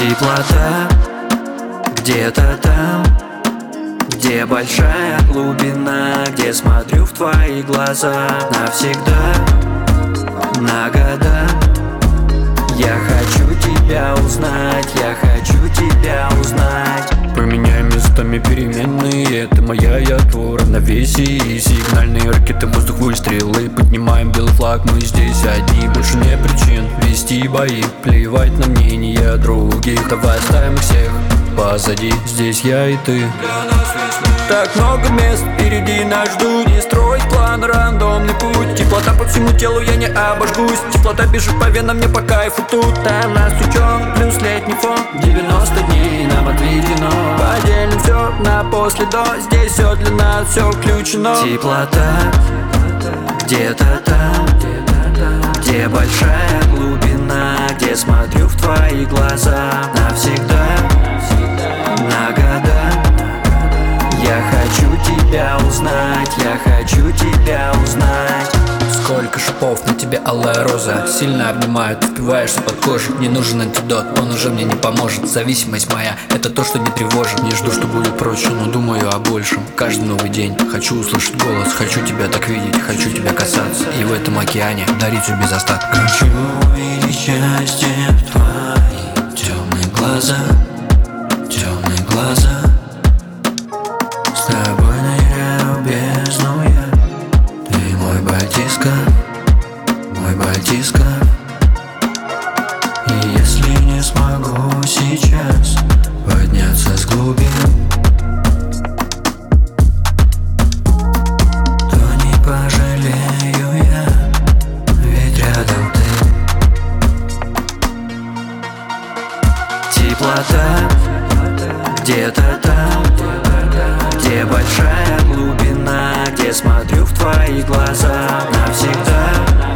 Теплота где-то там, где большая глубина, где смотрю в твои глаза навсегда, на года. Я хочу тебя узнать, я хочу тебя узнать. Поменяй местами переменные, ты моя, я твой равновесие. Сигнальные ракеты, воздух, выстрелы. Поднимаем белый флаг, мы здесь одни. Больше не причин вести бои, плевать на мнения других. Давай оставим их всех позади, здесь я и ты. Так много мест впереди нас ждут. Не строить план, рандомный путь. Теплота по всему телу, я не обожгусь. Теплота бежит по венам, мне по кайфу тут. Там нас учет, плюс летний фон. 90 дней нам отведено. Поделим все на после до. Здесь все для нас, все включено. Теплота где-то там, где большая глубина, где смотрю в твои глаза навсегда, на года. Я хочу тебя узнать, я хочу тебя узнать. Сколько шипов на тебе, алая роза. Сильно обнимают, впиваешься под кожу. Не нужен антидот, он уже мне не поможет. Зависимость моя, это то, что не тревожит. Не жду, что будет проще, но думаю о большем. Каждый новый день хочу услышать голос. Хочу тебя так видеть, хочу тебя касаться. И в этом океане дарить все без остатка. Хочу увидеть счастье в твои темные глаза, темные глаза. С тобой ныряю в бездну я. Ты мой батиска, мой батиска. И если не смогу сейчас подняться с глубин, то не пожалею я, ведь рядом ты. Теплота где-то там, где большая глубина, где смотрю в твои глаза навсегда,